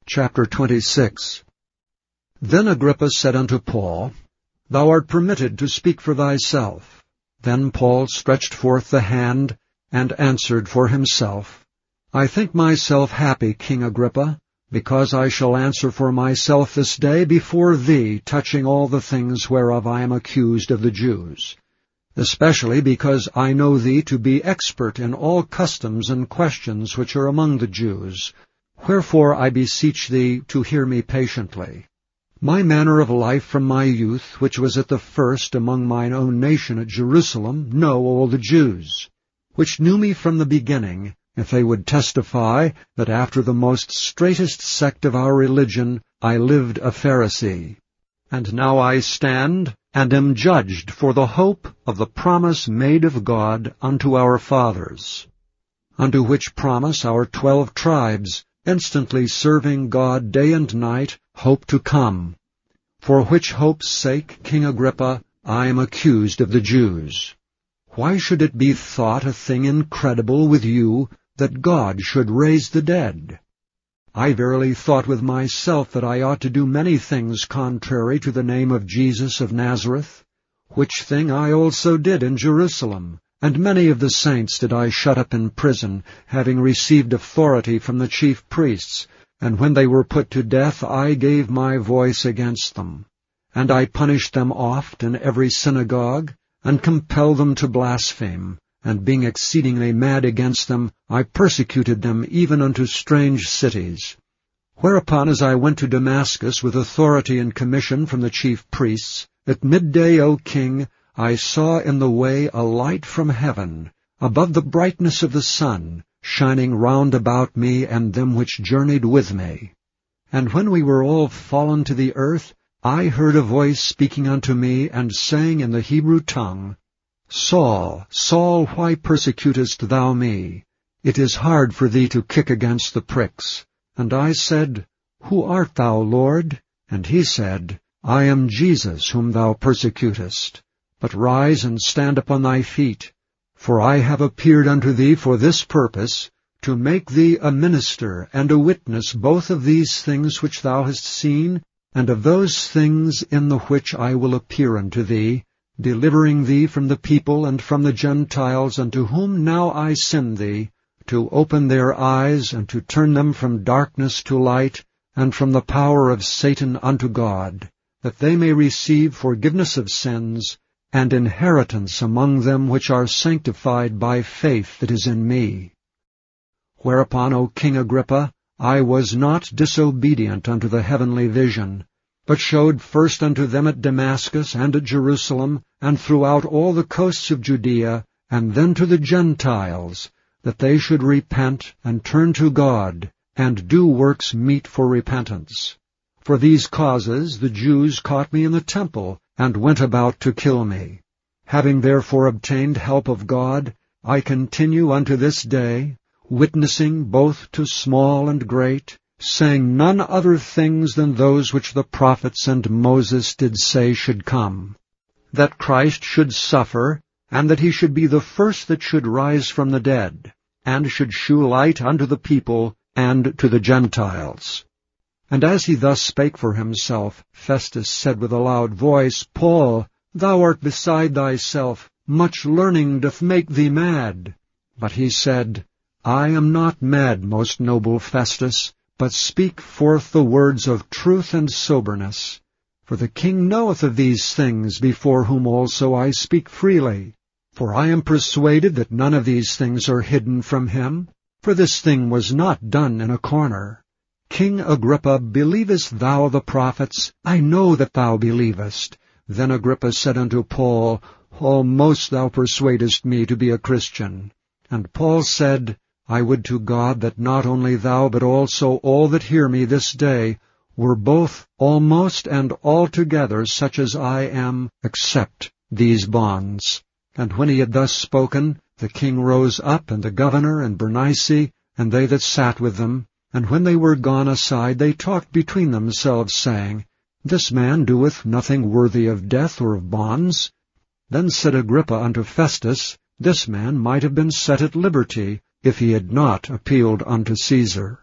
Chapter 26. Then Agrippa said unto Paul, Thou art permitted to speak for thyself. Then Paul stretched forth the hand, and answered for himself, I think myself happy, King Agrippa, because I shall answer for myself this day before thee touching all the things whereof I am accused of the Jews, especially because I know thee to be expert in all customs and questions which are among the Jews. Wherefore I beseech thee to hear me patiently. My manner of life from my youth, which was at the first among mine own nation at Jerusalem, know all the Jews, which knew me from the beginning, if they would testify that after the most straitest sect of our religion I lived a Pharisee. And now I stand, and am judged for the hope of the promise made of God unto our fathers, unto which promise our 12 tribes, instantly serving God day and night, hope to come. For which hope's sake, King Agrippa, I am accused of the Jews. Why should it be thought a thing incredible with you that God should raise the dead? I verily thought with myself that I ought to do many things contrary to the name of Jesus of Nazareth, which thing I also did in Jerusalem. And many of the saints did I shut up in prison, having received authority from the chief priests, and when they were put to death I gave my voice against them. And I punished them oft in every synagogue, and compelled them to blaspheme, and being exceedingly mad against them, I persecuted them even unto strange cities. Whereupon as I went to Damascus with authority and commission from the chief priests, at midday, O king, I saw in the way a light from heaven, above the brightness of the sun, shining round about me and them which journeyed with me. And when we were all fallen to the earth, I heard a voice speaking unto me, and saying in the Hebrew tongue, Saul, Saul, why persecutest thou me? It is hard for thee to kick against the pricks. And I said, Who art thou, Lord? And he said, I am Jesus whom thou persecutest. But rise and stand upon thy feet, for I have appeared unto thee for this purpose, to make thee a minister and a witness both of these things which thou hast seen, and of those things in the which I will appear unto thee, delivering thee from the people and from the Gentiles, unto whom now I send thee, to open their eyes, and to turn them from darkness to light, and from the power of Satan unto God, that they may receive forgiveness of sins, and inheritance among them which are sanctified by faith that is in me. Whereupon, O King Agrippa, I was not disobedient unto the heavenly vision, but showed first unto them at Damascus and at Jerusalem, and throughout all the coasts of Judea, and then to the Gentiles, that they should repent and turn to God, and do works meet for repentance. For these causes the Jews caught me in the temple, and went about to kill me. Having therefore obtained help of God, I continue unto this day, witnessing both to small and great, saying none other things than those which the prophets and Moses did say should come, that Christ should suffer, and that he should be the first that should rise from the dead, and should shew light unto the people and to the Gentiles. And as he thus spake for himself, Festus said with a loud voice, Paul, thou art beside thyself, much learning doth make thee mad. But he said, I am not mad, most noble Festus, but speak forth the words of truth and soberness. For the king knoweth of these things, before whom also I speak freely. For I am persuaded that none of these things are hidden from him, for this thing was not done in a corner. King Agrippa, believest thou the prophets? I know that thou believest. Then Agrippa said unto Paul, Almost thou persuadest me to be a Christian. And Paul said, I would to God that not only thou, but also all that hear me this day, were both almost and altogether such as I am, except these bonds. And when he had thus spoken, the king rose up, and the governor, and Bernice, and they that sat with them. And when they were gone aside, they talked between themselves, saying, This man doeth nothing worthy of death or of bonds. Then said Agrippa unto Festus, This man might have been set at liberty, if he had not appealed unto Caesar.